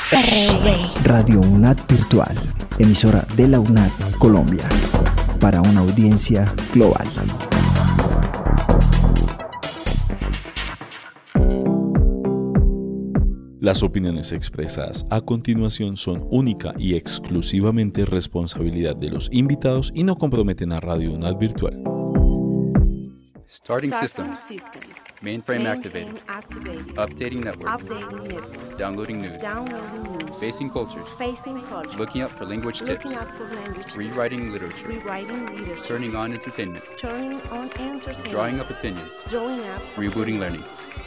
Radio UNAD Virtual, emisora de la UNAD Colombia, para una audiencia global. Las opiniones expresadas a continuación son única y exclusivamente responsabilidad de los invitados y no comprometen a Radio UNAD Virtual. Starting systems. Mainframe activated. Updating network. Downloading news. Facing cultures. Looking up for language tips. Rewriting literature. Turning on entertainment. Drawing up opinions. Rebooting learning.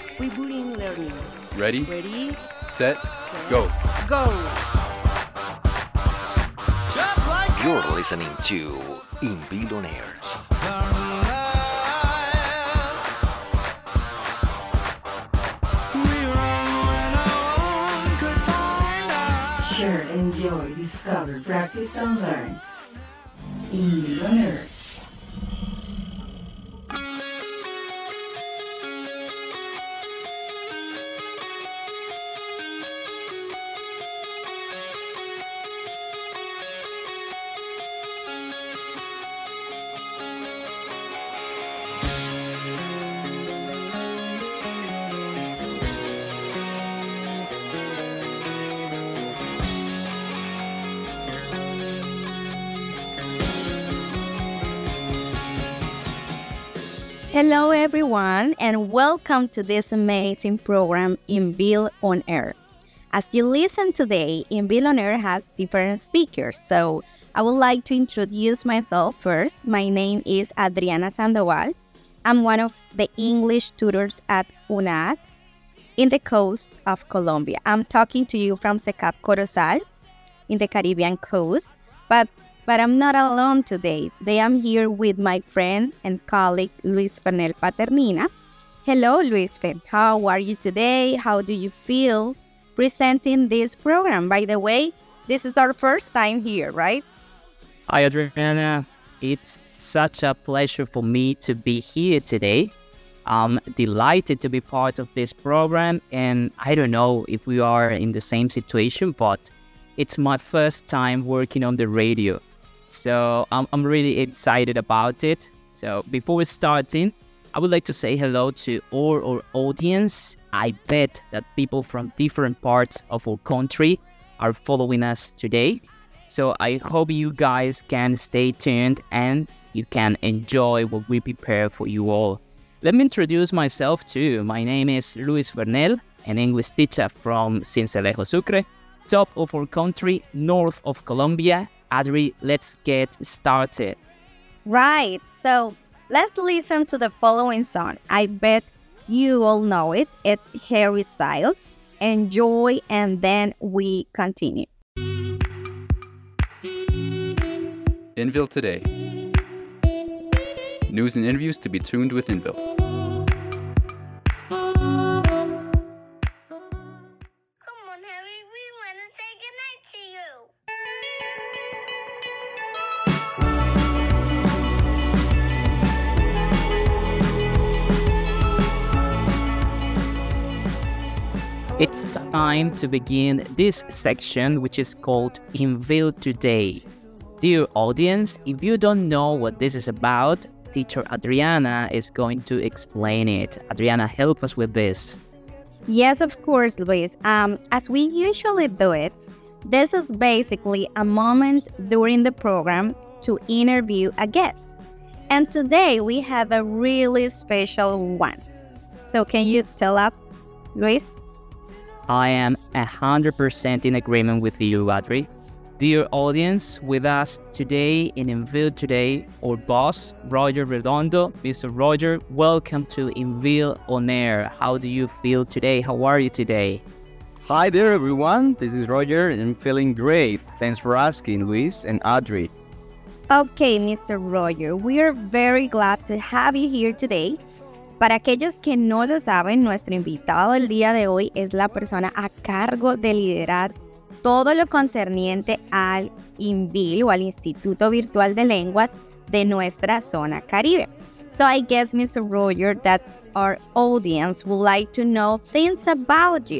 Ready, set, go. You're listening to Inville on Air. Share, enjoy, discover, practice, and learn. Inville on Air. Hello everyone and welcome to this amazing program Inville on Air. As you listen today, Inville on Air has different speakers, so I would like to introduce myself first. My name is Adriana Sandoval. I'm one of the English tutors at UNAD in the coast of Colombia. I'm talking to you from Secap Corozal in the Caribbean coast, but I'm not alone today. Today I'm here with my friend and colleague Luis Fernel Paternina. Hello, Luis Fer. How are you today? How do you feel presenting this program? By the way, this is our first time here, right? Hi, Adriana. It's such a pleasure for me to be here today. I'm delighted to be part of this program, and I don't know if we are in the same situation, but it's my first time working on the radio. So I'm really excited about it. So before starting, I would like to say hello to all our audience. I bet that people from different parts of our country are following us today. So I hope you guys can stay tuned and you can enjoy what we prepare for you all. Let me introduce myself too. My name is Luis Fernel, an English teacher from Sincelejo, Sucre, top of our country, north of Colombia. Adri, let's get started. Right, so let's listen to the following song. I bet you all know it. It's Harry Styles. Enjoy, and then we continue. Inville Today. News and interviews to be tuned with Inville. It's time to begin this section, which is called Inville Today. Dear audience, if you don't know what this is about, teacher Adriana is going to explain it. Adriana, help us with this. Yes, of course, Luis. As we usually do it, this is basically a moment during the program to interview a guest. And today we have a really special one. So can you tell us, Luis? I am 100% in agreement with you, Adri. Dear audience, with us today in Inville Today, our boss, Roger Redondo. Mr. Roger, welcome to Inville on Air. How do you feel today? How are you today? Hi there, everyone. This is Roger, and I'm feeling great. Thanks for asking, Luis and Adri. Okay, Mr. Roger, we are very glad to have you here today. Para aquellos que no lo saben, nuestro invitado del día de hoy es la persona a cargo de liderar todo lo concerniente al INVIL o al Instituto Virtual de Lenguas de nuestra zona Caribe. So I guess, Mr. Roger, that our audience would like to know things about you.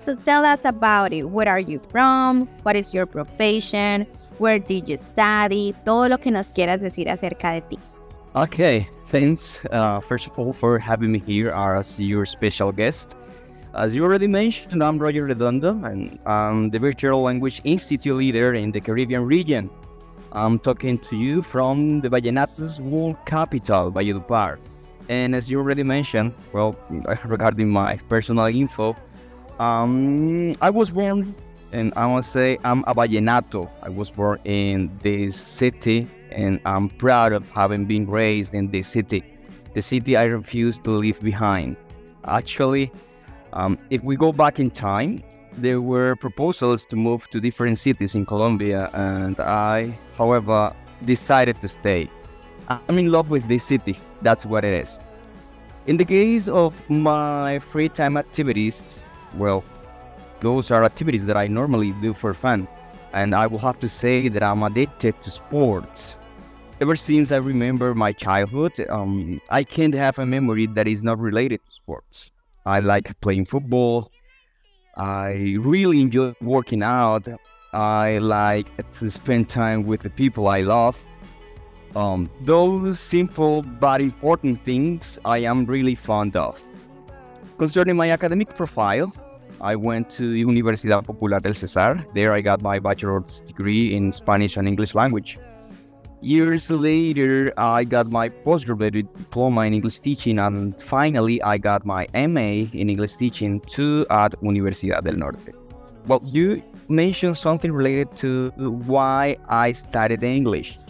So tell us about it. Where are you from? What is your profession? Where did you study? Todo lo que nos quieras decir acerca de ti. Okay, thanks first of all for having me here as your special guest. As you already mentioned, I'm Roger Redondo, and I'm the Virtual Language Institute leader in the Caribbean region. I'm talking to you from the Vallenato's world capital, Valledupar. And as you already mentioned, well, regarding my personal info, I was born, and I want to say I'm a Vallenato. I was born in this city, and I'm proud of having been raised in this city. The city I refuse to leave behind. Actually, if we go back in time, there were proposals to move to different cities in Colombia, and I, however, decided to stay. I'm in love with this city, that's what it is. In the case of my free time activities, well, those are activities that I normally do for fun, and I will have to say that I'm addicted to sports. Ever since I remember my childhood, I can't have a memory that is not related to sports. I like playing football. I really enjoy working out. I like to spend time with the people I love. Those simple but important things I am really fond of. Concerning my academic profile, I went to Universidad Popular del Cesar. There I got my bachelor's degree in Spanish and English language. Years later, I got my postgraduate diploma in English teaching, and finally I got my MA in English teaching too at Universidad del Norte. Well, you mentioned something related to why I studied English.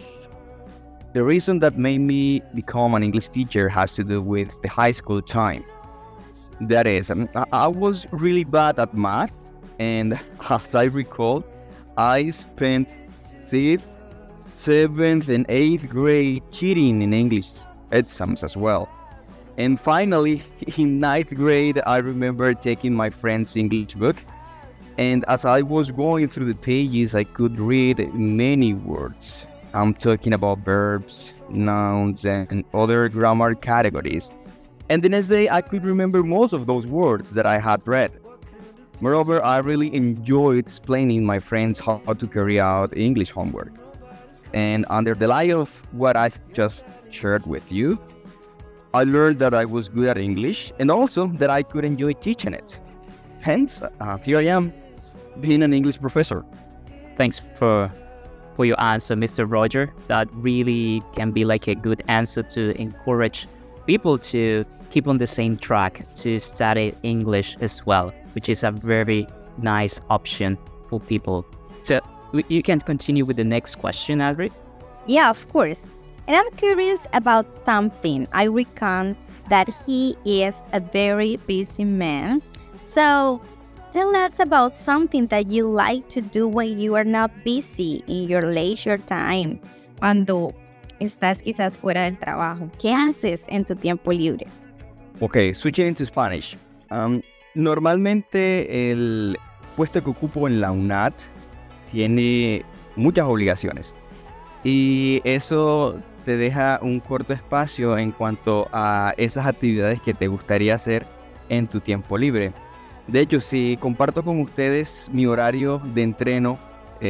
The reason that made me become an English teacher has to do with the high school time. That is, I was really bad at math, and as I recall, I spent 6th, 7th, and 8th grade cheating in English exams as well. And finally, in 9th grade, I remember taking my friend's English book, and as I was going through the pages, I could read many words. I'm talking about verbs, nouns, and other grammar categories. And the next day, I could remember most of those words that I had read. Moreover, I really enjoyed explaining my friends how to carry out English homework. And under the light of what I've just shared with you, I learned that I was good at English and also that I could enjoy teaching it. Hence, here I am, being an English professor. Thanks for your answer, Mr. Roger. That really can be like a good answer to encourage people to keep on the same track to study English as well, which is a very nice option for people. So you can continue with the next question, Adri. Yeah, of course. And I'm curious about something. I reckon that he is a very busy man. So tell us about something that you like to do when you are not busy in your leisure time. Cuando estás quizás fuera del trabajo. ¿Qué haces en tu tiempo libre? Okay, switching into Spanish. Normalmente el puesto que ocupo en la UNAT tiene muchas obligaciones y eso te deja un corto espacio en cuanto a esas actividades que te gustaría hacer en tu tiempo libre. De hecho, si comparto con ustedes mi horario de entreno,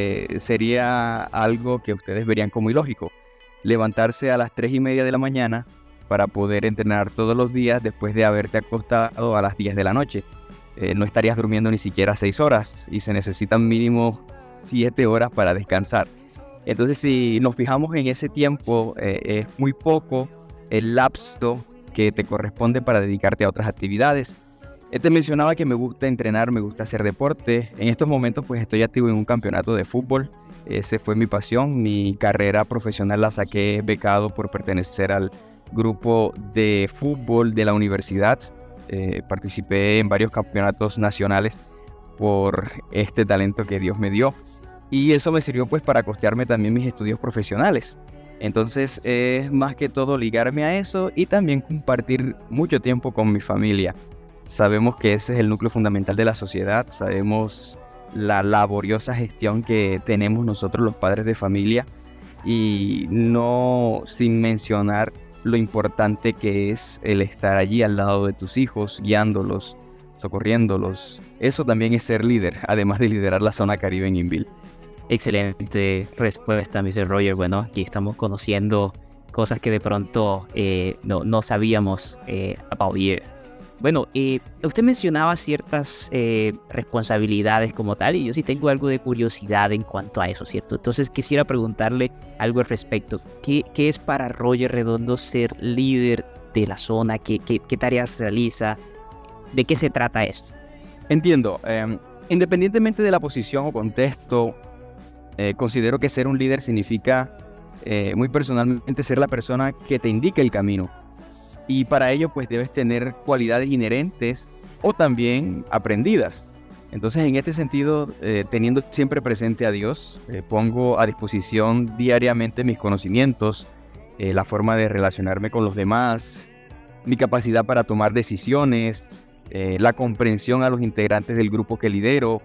sería algo que ustedes verían como ilógico. Levantarse a las 3:30 de la mañana para poder entrenar todos los días después de haberte acostado a las 10 de la noche. No estarías durmiendo ni siquiera 6 horas y se necesitan mínimo 7 horas para descansar. Entonces, si nos fijamos en ese tiempo, es muy poco el lapso que te corresponde para dedicarte a otras actividades. Te mencionaba que me gusta entrenar, me gusta hacer deporte. En estos momentos pues estoy activo en un campeonato de fútbol. Ese fue mi pasión. Mi carrera profesional la saqué becado por pertenecer al grupo de fútbol de la universidad. Participé en varios campeonatos nacionales por este talento que Dios me dio. Y eso me sirvió pues para costearme también mis estudios profesionales. Entonces es más que todo ligarme a eso y también compartir mucho tiempo con mi familia. Sabemos que ese es el núcleo fundamental de la sociedad, sabemos la laboriosa gestión que tenemos nosotros los padres de familia y no sin mencionar lo importante que es el estar allí al lado de tus hijos, guiándolos, socorriéndolos. Eso también es ser líder, además de liderar la zona Caribe en Inbil. Excelente respuesta, Mr. Roger. Bueno, aquí estamos conociendo cosas que de pronto no sabíamos about you. Bueno, usted mencionaba ciertas responsabilidades como tal, y yo sí tengo algo de curiosidad en cuanto a eso, ¿cierto? Entonces quisiera preguntarle algo al respecto. ¿Qué es para Roger Redondo ser líder de la zona? ¿Qué tareas realiza? ¿De qué se trata esto? Entiendo. Independientemente de la posición o contexto, considero que ser un líder significa, muy personalmente, ser la persona que te indica el camino. Y para ello, pues, debes tener cualidades inherentes o también aprendidas. Entonces, en este sentido, teniendo siempre presente a Dios, pongo a disposición diariamente mis conocimientos, la forma de relacionarme con los demás, mi capacidad para tomar decisiones, la comprensión a los integrantes del grupo que lidero.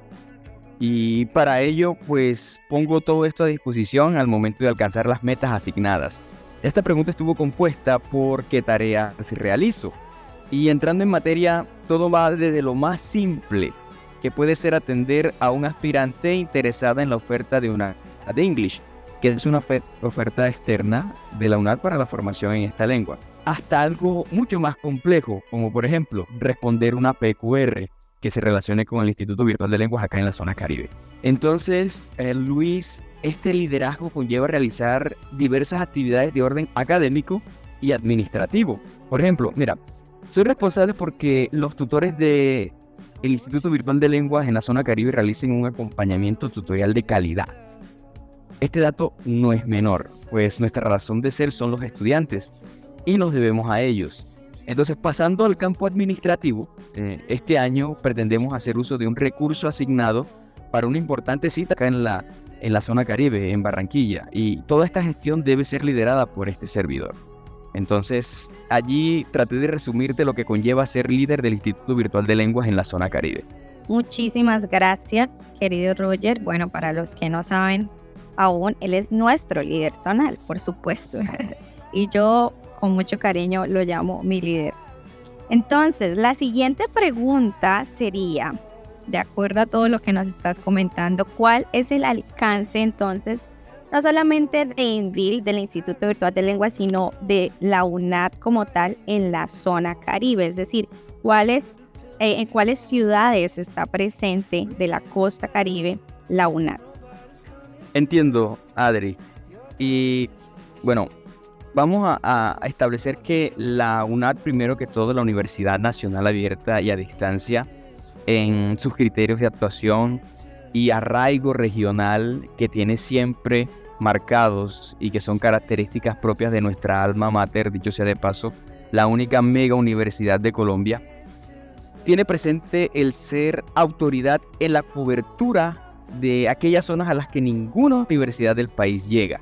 Y para ello, pues, pongo todo esto a disposición al momento de alcanzar las metas asignadas. Esta pregunta estuvo compuesta por qué tareas realizo. Y entrando en materia, todo va desde lo más simple, que puede ser atender a un aspirante interesada en la oferta de una de English, que es una oferta externa de la UNAD para la formación en esta lengua, hasta algo mucho más complejo, como por ejemplo, responder una PQR que se relacione con el Instituto Virtual de Lenguas acá en la zona Caribe. Entonces, Luis, este liderazgo conlleva realizar diversas actividades de orden académico y administrativo. Por ejemplo, mira, soy responsable porque los tutores del Instituto Virtual de Lenguas en la zona Caribe realicen un acompañamiento tutorial de calidad. Este dato no es menor, pues nuestra razón de ser son los estudiantes y nos debemos a ellos. Entonces, pasando al campo administrativo, este año pretendemos hacer uso de un recurso asignado para una importante cita acá en la zona Caribe, en Barranquilla, y toda esta gestión debe ser liderada por este servidor. Entonces, allí traté de resumirte lo que conlleva ser líder del Instituto Virtual de Lenguas en la zona Caribe. Muchísimas gracias, querido Roger. Bueno, para los que no saben aún, él es nuestro líder zonal, por supuesto. Y yo, con mucho cariño, lo llamo mi líder. Entonces, la siguiente pregunta sería, de acuerdo a todo lo que nos estás comentando, ¿cuál es el alcance entonces, no solamente de INVIL, del Instituto Virtual de Lenguas, sino de la UNAD como tal en la zona Caribe? Es decir, en cuáles ciudades está presente de la costa Caribe la UNAD. Entiendo, Adri. Y bueno, vamos a establecer que la UNAD, primero que todo, la Universidad Nacional Abierta y a Distancia, en sus criterios de actuación y arraigo regional que tiene siempre marcados y que son características propias de nuestra alma mater, dicho sea de paso, la única mega universidad de Colombia, tiene presente el ser autoridad en la cobertura de aquellas zonas a las que ninguna universidad del país llega.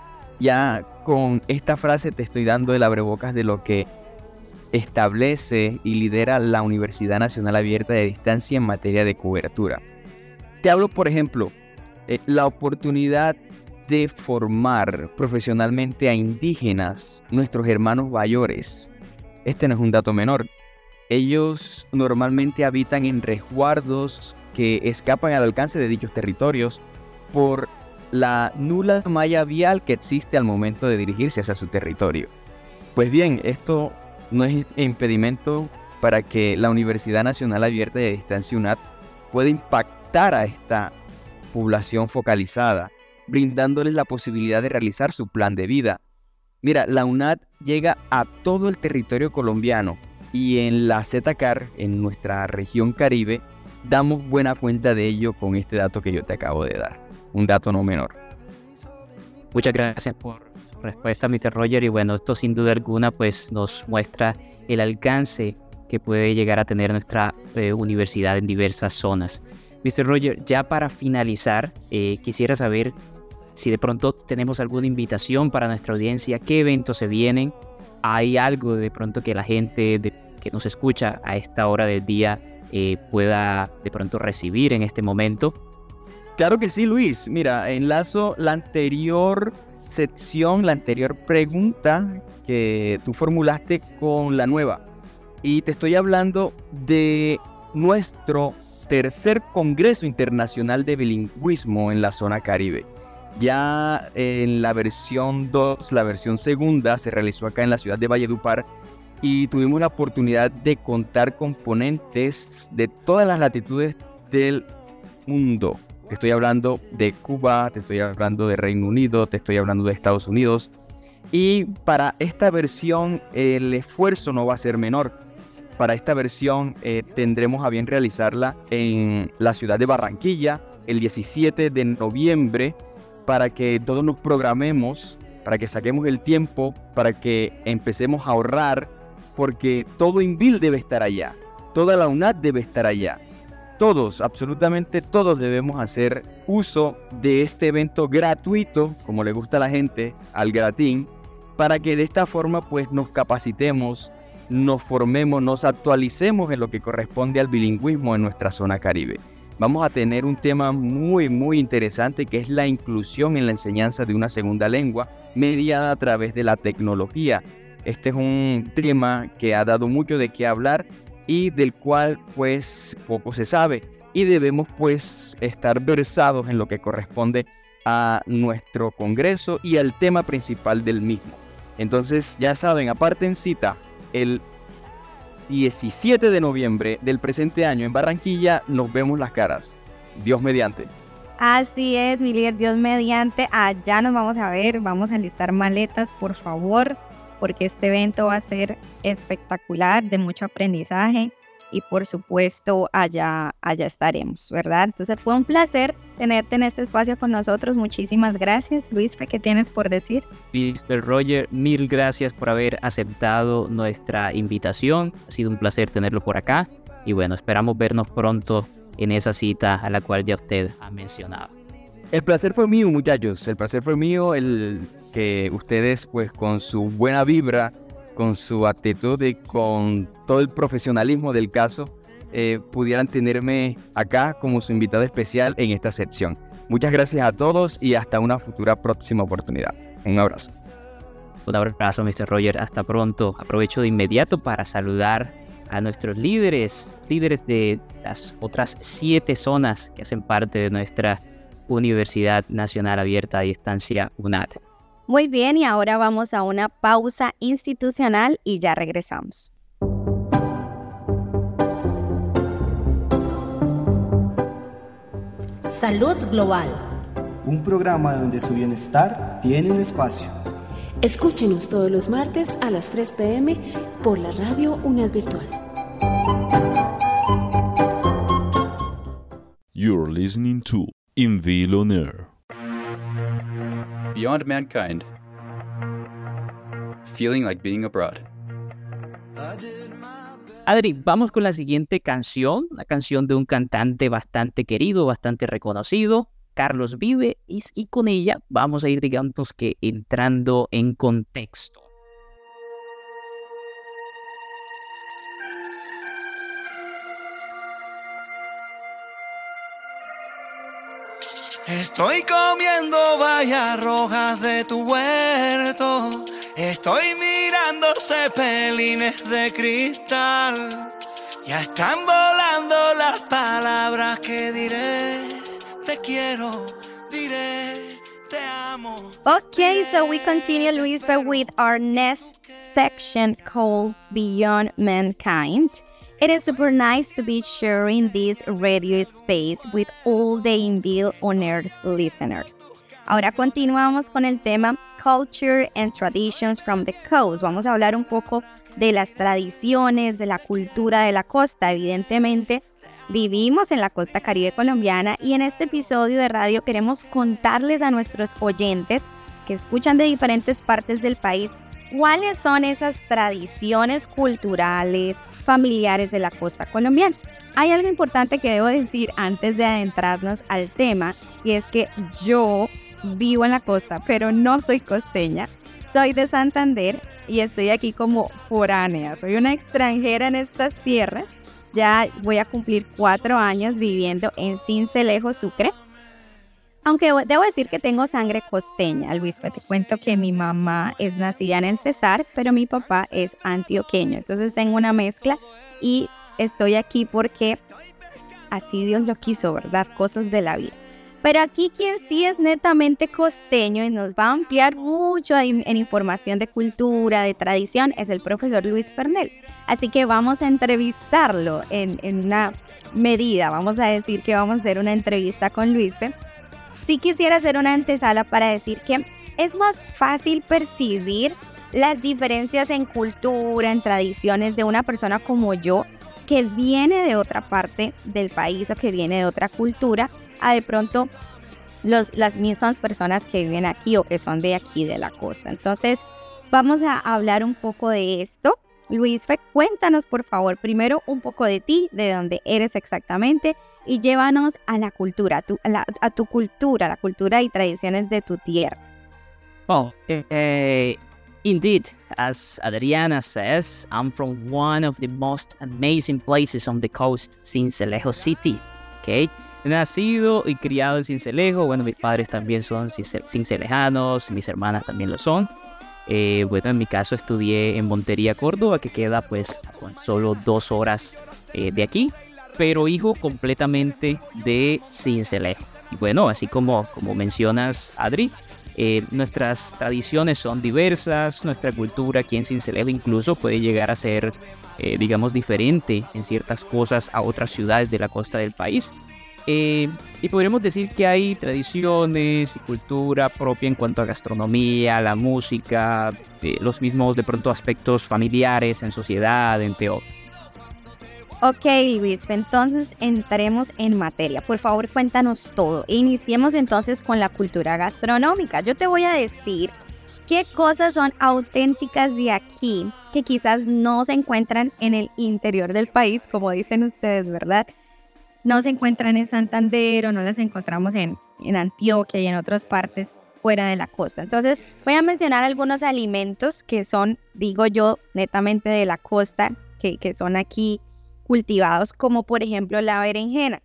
Ya con esta frase te estoy dando el abrebocas de lo que establece y lidera la Universidad Nacional Abierta de Distancia en materia de cobertura. Te hablo, por ejemplo, la oportunidad de formar profesionalmente a indígenas, nuestros hermanos mayores. Este no es un dato menor. Ellos normalmente habitan en resguardos que escapan al alcance de dichos territorios por la nula malla vial que existe al momento de dirigirse hacia su territorio. Pues bien, esto no es impedimento para que la Universidad Nacional Abierta de Distancia UNAD pueda impactar a esta población focalizada, brindándoles la posibilidad de realizar su plan de vida. Mira, la UNAD llega a todo el territorio colombiano y en la ZCAR, en nuestra región Caribe, damos buena cuenta de ello con este dato que yo te acabo de dar. Un dato no menor. Muchas gracias por su respuesta, Mr. Roger. Y bueno, esto sin duda alguna pues nos muestra el alcance que puede llegar a tener nuestra universidad en diversas zonas. Mr. Roger, ya para finalizar, quisiera saber si de pronto tenemos alguna invitación para nuestra audiencia, qué eventos se vienen, hay algo de pronto que la gente que nos escucha a esta hora del día pueda de pronto recibir en este momento. Claro que sí, Luis. Mira, enlazo la anterior sección, la anterior pregunta que tú formulaste con la nueva. Y te estoy hablando de nuestro tercer Congreso Internacional de Bilingüismo en la zona Caribe. Ya en la versión 2, la versión segunda, se realizó acá en la ciudad de Valledupar y tuvimos la oportunidad de contar con ponentes de todas las latitudes del mundo. Te estoy hablando de Cuba, te estoy hablando de Reino Unido, te estoy hablando de Estados Unidos. Y para esta versión el esfuerzo no va a ser menor. Para esta versión tendremos a bien realizarla en la ciudad de Barranquilla el 17 de noviembre para que todos nos programemos, para que saquemos el tiempo, para que empecemos a ahorrar, porque todo INVIL debe estar allá, toda la UNAD debe estar allá. Todos, absolutamente todos debemos hacer uso de este evento gratuito, como le gusta a la gente, al gratín, para que de esta forma pues nos capacitemos, nos formemos, nos actualicemos en lo que corresponde al bilingüismo en nuestra zona Caribe. Vamos a tener un tema muy interesante que es la inclusión en la enseñanza de una segunda lengua mediada a través de la tecnología. Este es un tema que ha dado mucho de qué hablar y del cual pues poco se sabe y debemos pues estar versados en lo que corresponde a nuestro congreso y al tema principal del mismo. Entonces ya saben, aparten cita el 17 de noviembre del presente año en Barranquilla, nos vemos las caras, Dios mediante. Así es, mi líder, Dios mediante, allá nos vamos a ver, vamos a listar maletas, por favor, porque este evento va a ser espectacular, de mucho aprendizaje y por supuesto allá estaremos, ¿verdad? Entonces fue un placer tenerte en este espacio con nosotros, muchísimas gracias. Luis, ¿qué tienes por decir? Mr. Roger, mil gracias por haber aceptado nuestra invitación, ha sido un placer tenerlo por acá y bueno, esperamos vernos pronto en esa cita a la cual ya usted ha mencionado. El placer fue mío, muchachos, el placer fue mío, el que ustedes pues con su buena vibra, con su actitud y con todo el profesionalismo del caso, pudieran tenerme acá como su invitado especial en esta sección. Muchas gracias a todos y hasta una futura próxima oportunidad. Un abrazo. Un abrazo, Mr. Roger, hasta pronto. Aprovecho de inmediato para saludar a nuestros líderes de las otras 7 zonas que hacen parte de nuestra Universidad Nacional Abierta a Distancia UNAD. Muy bien, y ahora vamos a una pausa institucional y ya regresamos. Salud Global. Un programa donde su bienestar tiene un espacio. Escúchenos todos los martes a las 3 p.m. por la radio UNAD Virtual. You're listening to INVIL on Air. Beyond Mankind. Feeling like being abroad. Adri, vamos con la siguiente canción, una canción de un cantante bastante querido, bastante reconocido, Carlos Vive, y con ella vamos a ir, digamos que, entrando en contexto. Estoy comiendo bayas rojas de tu huerto, estoy mirando cepelines de cristal, ya están volando las palabras que diré, te quiero, diré, te amo. Okay, so we continue, Luis, with our next section called Beyond Mankind. It is super nice to be sharing this radio space with all the INVIL on Air's listeners. Ahora continuamos con el tema Culture and Traditions from the Coast. Vamos a hablar un poco de las tradiciones, de la cultura de la costa. Evidentemente, vivimos en la costa caribe colombiana y en este episodio de radio queremos contarles a nuestros oyentes que escuchan de diferentes partes del país cuáles son esas tradiciones culturales, familiares de la costa colombiana. Hay algo importante que debo decir antes de adentrarnos al tema, y es que yo vivo en la costa, pero no soy costeña. Soy de Santander y estoy aquí como foránea. Soy una extranjera en estas tierras. Ya voy a cumplir 4 años viviendo en Sincelejo, Sucre. Aunque debo decir que tengo sangre costeña, Luis, te cuento que mi mamá es nacida en el Cesar, pero mi papá es antioqueño. Entonces tengo una mezcla y estoy aquí porque así Dios lo quiso, ¿verdad? Cosas de la vida. Pero aquí quien sí es netamente costeño y nos va a ampliar mucho en información de cultura, de tradición, es el profesor Luis Pernell. Así que vamos a entrevistarlo en una medida. Vamos a decir que vamos a hacer una entrevista con Luis. Sí quisiera hacer una antesala para decir que es más fácil percibir las diferencias en cultura, en tradiciones de una persona como yo, que viene de otra parte del país o que viene de otra cultura, a de pronto las mismas personas que viven aquí o que son de aquí de la costa. Entonces vamos a hablar un poco de esto. Luis, cuéntanos por favor primero un poco de ti, de dónde eres exactamente, y llévanos a la cultura, a tu cultura, la cultura y tradiciones de tu tierra. Well, indeed, as Adriana says, I'm from one of the most amazing places on the coast, Sincelejo City. Okay. Nacido y criado en Sincelejo. Bueno, mis padres también son cincelejanos, mis hermanas también lo son. Bueno, en mi caso estudié en Montería, Córdoba, que queda pues con solo 2 horas de aquí, pero hijo completamente de Sincelejo. Y bueno, así como mencionas, Adri, nuestras tradiciones son diversas, nuestra cultura aquí en Sincelejo incluso puede llegar a ser, digamos, diferente en ciertas cosas a otras ciudades de la costa del país. Y podríamos decir que hay tradiciones y cultura propia en cuanto a gastronomía, la música, los mismos de pronto aspectos familiares en sociedad, entre otros. Ok, Luis, entonces entremos en materia. Por favor, cuéntanos todo. Iniciemos entonces con la cultura gastronómica. Yo te voy a decir qué cosas son auténticas de aquí, que quizás no se encuentran en el interior del país, como dicen ustedes, ¿verdad? No se encuentran en Santander o no las encontramos en Antioquia y en otras partes fuera de la costa. Entonces voy a mencionar algunos alimentos que son, digo yo, netamente de la costa, que son aquí cultivados, como por ejemplo la berenjena.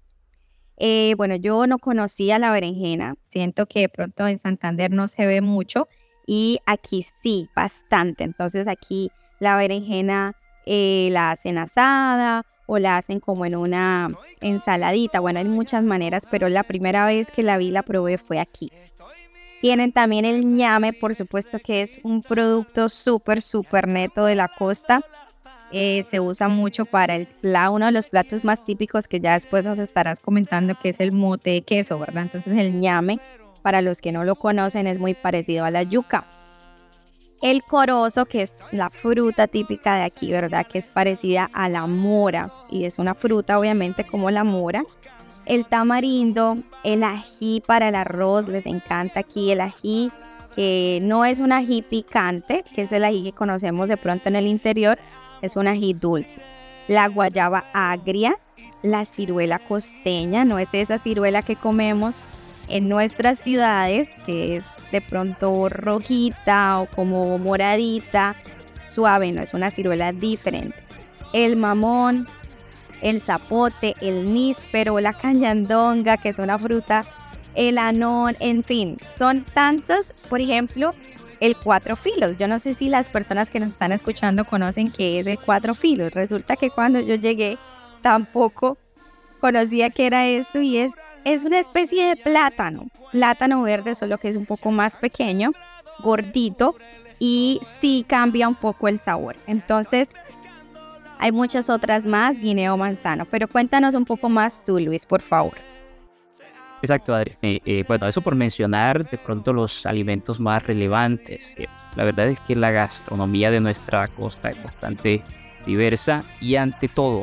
Bueno, yo no conocía la berenjena, siento que de pronto en Santander no se ve mucho y aquí sí, bastante. Entonces aquí la berenjena la hacen asada o la hacen como en una ensaladita. Bueno, hay muchas maneras, pero la primera vez que la vi, la probé fue aquí. Tienen también el ñame, por supuesto que es un producto súper neto de la costa. Se usa mucho para uno de los platos más típicos que ya después nos estarás comentando, que es el mote de queso, ¿verdad? Entonces el ñame, para los que no lo conocen, es muy parecido a la yuca. El corozo, que es la fruta típica de aquí, ¿verdad? Que es parecida a la mora y es una fruta obviamente como la mora. El tamarindo, el ají para el arroz, les encanta aquí el ají, que no es un ají picante, que es el ají que conocemos de pronto en el interior, es un ají dulce. La guayaba agria, la ciruela costeña, no es esa ciruela que comemos en nuestras ciudades, que es de pronto rojita o como moradita, suave, no, es una ciruela diferente. El mamón, el zapote, el níspero, la cañandonga, que es una fruta, el anón, en fin, son tantos. Por ejemplo, el 4 filos. Yo no sé si las personas que nos están escuchando conocen qué es el 4 filos. Resulta que cuando yo llegué tampoco conocía qué era esto y es una especie de plátano verde, solo que es un poco más pequeño, gordito y sí cambia un poco el sabor. Entonces hay muchas otras más, guineo manzano, pero cuéntanos un poco más tú, Luis, por favor. Exacto, Adri. Bueno, eso por mencionar de pronto los alimentos más relevantes. La verdad es que la gastronomía de nuestra costa es bastante diversa y ante todo,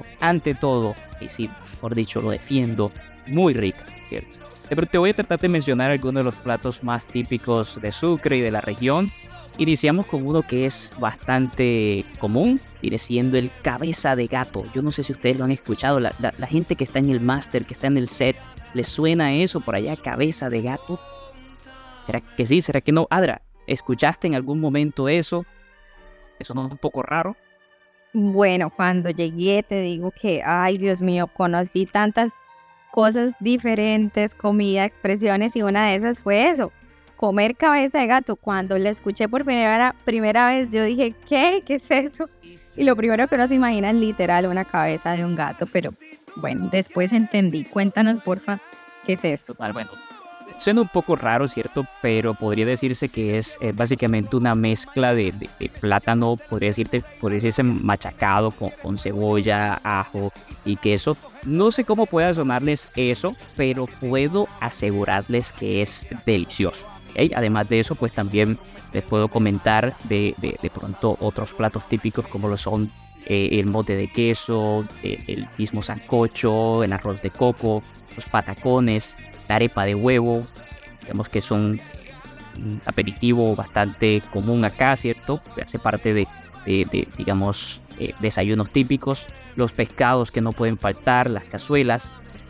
y sí, por dicho, lo defiendo, muy rica, ¿cierto? Pero te voy a tratar de mencionar algunos de los platos más típicos de Sucre y de la región. Iniciamos con uno que es bastante común, viene siendo el cabeza de gato. Yo no sé si ustedes lo han escuchado, la gente que está en el máster, que está en el set, ¿les suena eso por allá, cabeza de gato? ¿Será que sí? ¿Será que no? Adra, ¿escuchaste en algún momento eso? ¿Eso no es un poco raro? Bueno, cuando llegué te digo que, ay Dios mío, conocí tantas cosas diferentes, comida, expresiones, y una de esas fue eso, comer cabeza de gato. Cuando la escuché por primera vez yo dije, ¿qué es eso? Y lo primero que uno se imagina es literal una cabeza de un gato, pero bueno, después entendí. Cuéntanos, porfa, ¿qué es eso? Bueno, suena un poco raro, ¿cierto? Pero podría decirse que es básicamente una mezcla de plátano, podría decirse machacado con cebolla, ajo y queso. No sé cómo pueda sonarles eso, pero puedo asegurarles que es delicioso. ¿Okay? Además de eso, pues también les puedo comentar de pronto otros platos típicos como lo son el mote de queso, el mismo sancocho, el arroz de coco, los patacones, la arepa de huevo. Digamos que son un aperitivo bastante común acá, ¿cierto? Hace parte de digamos, desayunos típicos. Los pescados que no pueden faltar, las cazuelas.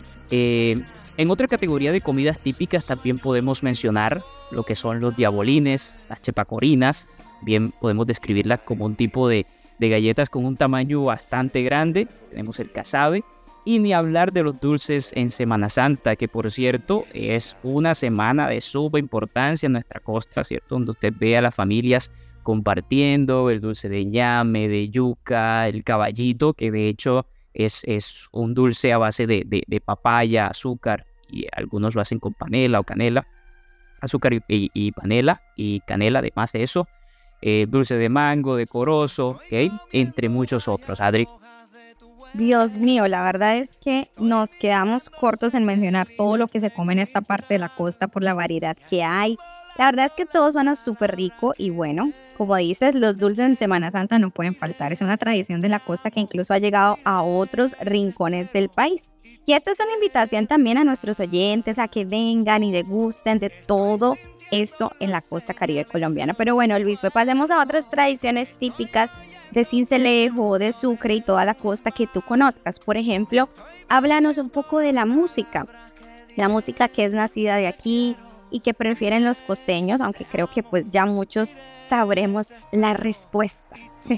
En otra categoría de comidas típicas también podemos mencionar lo que son los diabolines, las chepacorinas. Bien, podemos describirlas como un tipo de galletas con un tamaño bastante grande. Tenemos el casabe. Y ni hablar de los dulces en Semana Santa, que por cierto es una semana de suma importancia en nuestra costa, ¿cierto? Donde usted ve a las familias compartiendo el dulce de ñame, de yuca, el caballito, que de hecho es un dulce a base de papaya, azúcar, y algunos lo hacen con panela o canela, azúcar y panela y canela, además de eso, dulce de mango, de corozo, ¿okay? Entre muchos otros, Adri. Dios mío, la verdad es que nos quedamos cortos en mencionar todo lo que se come en esta parte de la costa por la variedad que hay. La verdad es que todo suena súper rico y bueno, como dices, los dulces en Semana Santa no pueden faltar. Es una tradición de la costa que incluso ha llegado a otros rincones del país. Y esta es una invitación también a nuestros oyentes a que vengan y degusten de todo esto en la costa caribe colombiana. Pero bueno, Luis, pasemos a otras tradiciones típicas de Sincelejo, de Sucre y toda la costa que tú conozcas. Por ejemplo, háblanos un poco de la música que es nacida de aquí y que prefieren los costeños, aunque creo que pues ya muchos sabremos la respuesta.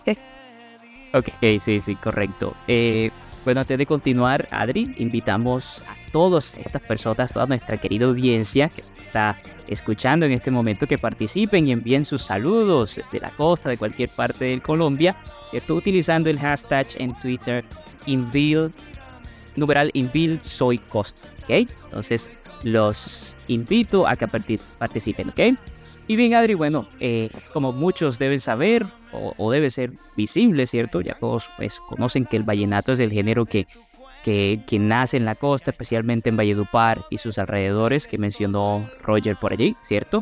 Ok, sí, correcto. Bueno, antes de continuar, Adri, invitamos a todas estas personas, toda nuestra querida audiencia que está escuchando en este momento, que participen y envíen sus saludos de la costa, de cualquier parte de Colombia, ¿cierto? Utilizando el hashtag en Twitter, numeral InvilleSoyCosta, ¿ok? Entonces, los invito a que participen, ¿ok? Y bien, Adri, bueno, como muchos deben saber, o debe ser visible, ¿cierto? Ya todos pues conocen que el vallenato es el género que nace en la costa, especialmente en Valledupar y sus alrededores, que mencionó Roger por allí, ¿cierto?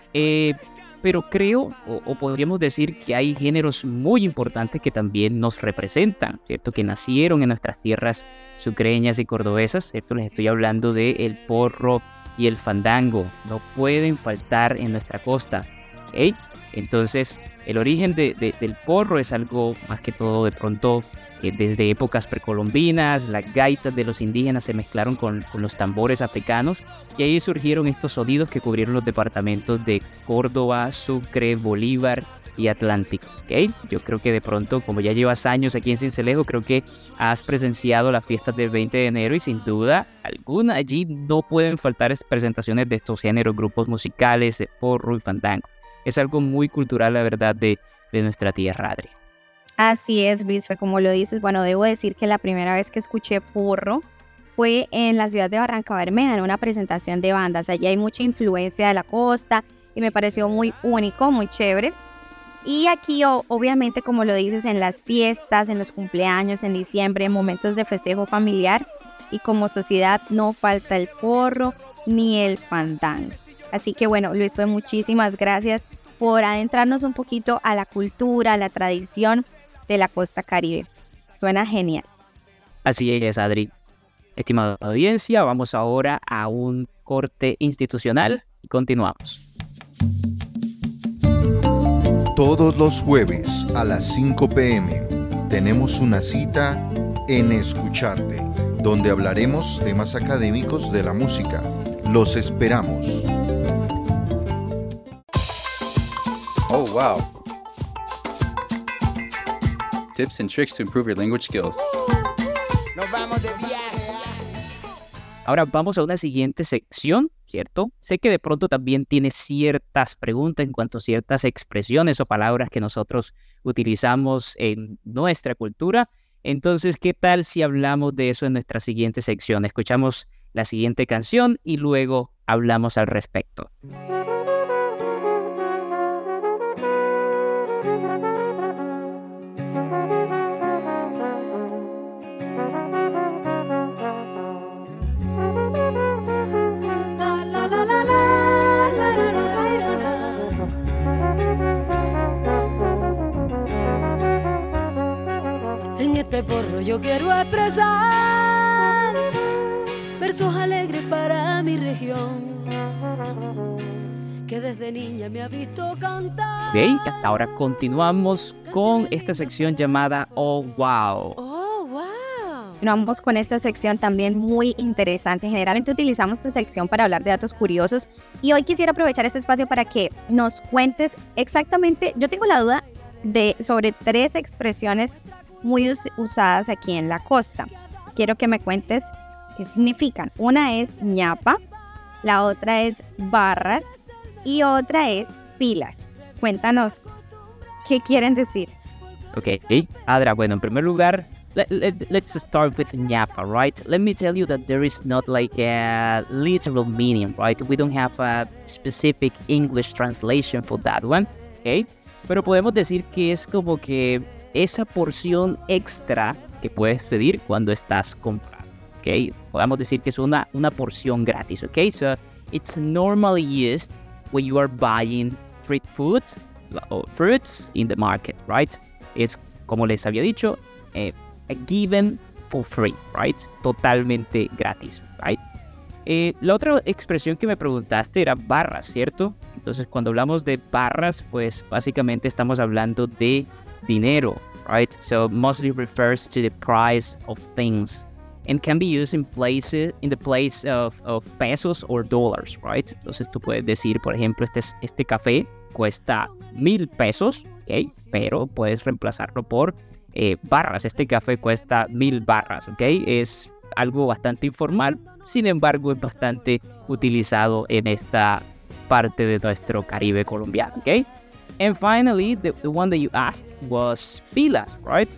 Pero creo, o podríamos decir que hay géneros muy importantes que también nos representan, ¿cierto? Que nacieron en nuestras tierras sucreñas y cordobesas, ¿cierto? Les estoy hablando del porro y el fandango. No pueden faltar en nuestra costa, ¿ok? Entonces, el origen del porro es algo más que todo de pronto desde épocas precolombinas. Las gaitas de los indígenas se mezclaron con los tambores africanos y ahí surgieron estos sonidos que cubrieron los departamentos de Córdoba, Sucre, Bolívar y Atlántico, ¿okay? Yo creo que de pronto, como ya llevas años aquí en Sincelejo, creo que has presenciado las fiestas del 20 de enero y sin duda alguna allí no pueden faltar presentaciones de estos géneros, grupos musicales de porro y fandango. Es algo muy cultural, la verdad, de nuestra tierra, Adri. Así es, Luis, fue como lo dices. Bueno, debo decir que la primera vez que escuché porro fue en la ciudad de Barrancabermeja, en una presentación de bandas. Allí hay mucha influencia de la costa y me pareció muy único, muy chévere. Y aquí, obviamente, como lo dices, en las fiestas, en los cumpleaños, en diciembre, en momentos de festejo familiar y como sociedad no falta el porro ni el fandango. Así que bueno, Luis, muchísimas gracias por adentrarnos un poquito a la cultura, a la tradición de la costa caribe. Suena genial. Así es, Adri. Estimada audiencia, vamos ahora a un corte institucional y continuamos. Todos los jueves a las 5 p.m. tenemos una cita en Escucharte, donde hablaremos temas académicos de la música. Los esperamos. Oh, wow. Tips and tricks to improve your language skills. Ahora vamos a una siguiente sección, ¿cierto? Sé que de pronto también tiene ciertas preguntas en cuanto a ciertas expresiones o palabras que nosotros utilizamos en nuestra cultura. Entonces, ¿qué tal si hablamos de eso en nuestra siguiente sección? Escuchamos la siguiente canción y luego hablamos al respecto. En este porro yo quiero expresar versos alegres para mi región, que desde niña me ha visto cantar. Ok, ahora continuamos con esta sección llamada Oh Wow. Oh, wow. Vamos con esta sección también muy interesante. Generalmente utilizamos esta sección para hablar de datos curiosos y hoy quisiera aprovechar este espacio para que nos cuentes exactamente, yo tengo la duda sobre 3 expresiones muy usadas aquí en la costa. Quiero que me cuentes qué significan. Una es ñapa, la otra es barras y otra es pilas. Cuéntanos qué quieren decir. Ok, Adra, bueno, en primer lugar, let's start with ñapa, right? Let me tell you that there is not like a literal meaning, right? We don't have a specific English translation for that one, okay? Pero podemos decir que es como que esa porción extra que puedes pedir cuando estás comprando, ¿ok? Podemos decir que es una porción gratis, ¿ok? So, it's normally used when you are buying street food or fruits in the market, right? Es, como les había dicho, a given for free, right? Totalmente gratis, right? La otra expresión que me preguntaste era barras, ¿cierto? Entonces, cuando hablamos de barras, pues básicamente estamos hablando de dinero, right? So mostly refers to the price of things and can be used in the place of pesos or dollars, right? Entonces tú puedes decir, por ejemplo, este café cuesta 1,000 pesos, ¿ok? Pero puedes reemplazarlo por barras. Este café cuesta 1,000 barras, ¿ok? Es algo bastante informal, sin embargo es bastante utilizado en esta parte de nuestro Caribe colombiano, ¿ok? And finally, the one that you asked was pilas, right?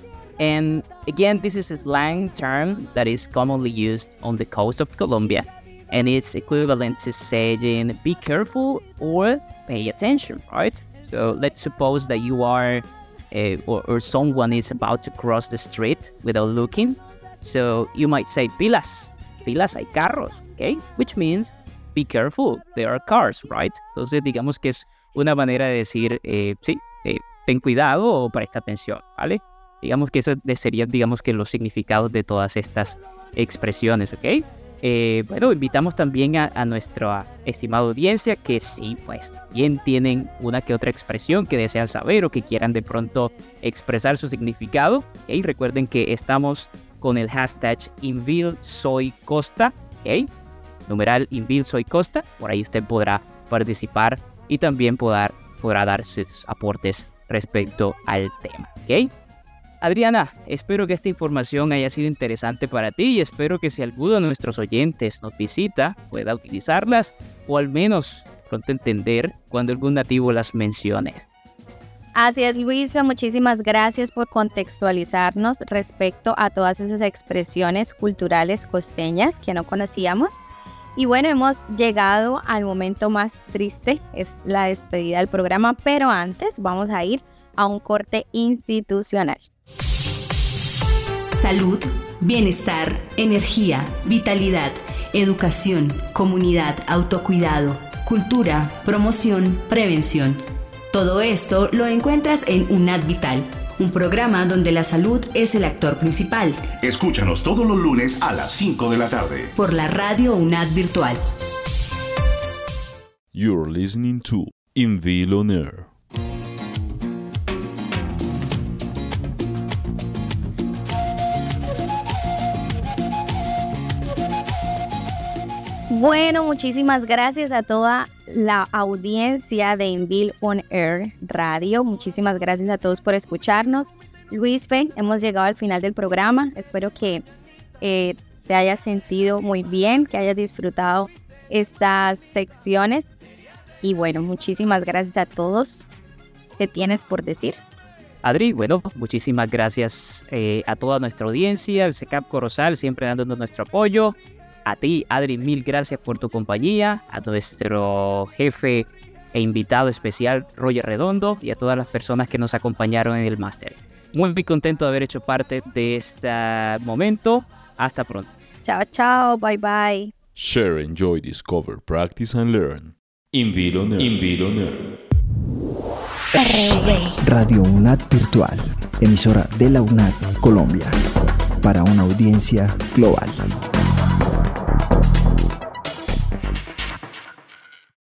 And again, this is a slang term that is commonly used on the coast of Colombia, and it's equivalent to saying be careful or pay attention, right? So let's suppose that you are, or someone is about to cross the street without looking. So you might say pilas, pilas hay carros, okay? Which means be careful, there are cars, right? Entonces digamos que es una manera de decir, ten cuidado o presta atención, ¿vale? Digamos que eso serían, digamos que los significados de todas estas expresiones, ¿ok? Bueno, invitamos también a nuestra estimada audiencia que sí, pues, bien tienen una que otra expresión que desean saber o que quieran de pronto expresar su significado, ¿ok? Recuerden que estamos con el hashtag InvilleSoyCosta, ¿ok? Numeral InvilleSoyCosta, por ahí usted podrá participar y también podrá dar sus aportes respecto al tema, ¿ok? Adriana, espero que esta información haya sido interesante para ti y espero que si alguno de nuestros oyentes nos visita pueda utilizarlas o al menos pronto entender cuando algún nativo las mencione. Así es, Luisa, muchísimas gracias por contextualizarnos respecto a todas esas expresiones culturales costeñas que no conocíamos. Y bueno, hemos llegado al momento más triste, es la despedida del programa, pero antes vamos a ir a un corte institucional. Salud, bienestar, energía, vitalidad, educación, comunidad, autocuidado, cultura, promoción, prevención. Todo esto lo encuentras en UNAD Vital, un programa donde la salud es el actor principal. Escúchanos todos los lunes a las 5 de la tarde. Por la radio UNAD Virtual. You're listening to Enville on Air. Bueno, muchísimas gracias a toda la audiencia de Enville on Air Radio. Muchísimas gracias a todos por escucharnos. Luis Fe, hemos llegado al final del programa. Espero que te hayas sentido muy bien, que hayas disfrutado estas secciones. Y bueno, muchísimas gracias a todos. ¿Qué tienes por decir? Adri, bueno, muchísimas gracias a toda nuestra audiencia, el SECAP Corozal siempre dándonos nuestro apoyo. A ti, Adri, mil gracias por tu compañía, a nuestro jefe e invitado especial, Roger Redondo, y a todas las personas que nos acompañaron en el máster. Muy contento de haber hecho parte de este momento. Hasta pronto. Chao, chao, bye bye. Share, enjoy, discover, practice and learn. Invil on Air. Radio UNAD Virtual, emisora de la UNAD Colombia, para una audiencia global.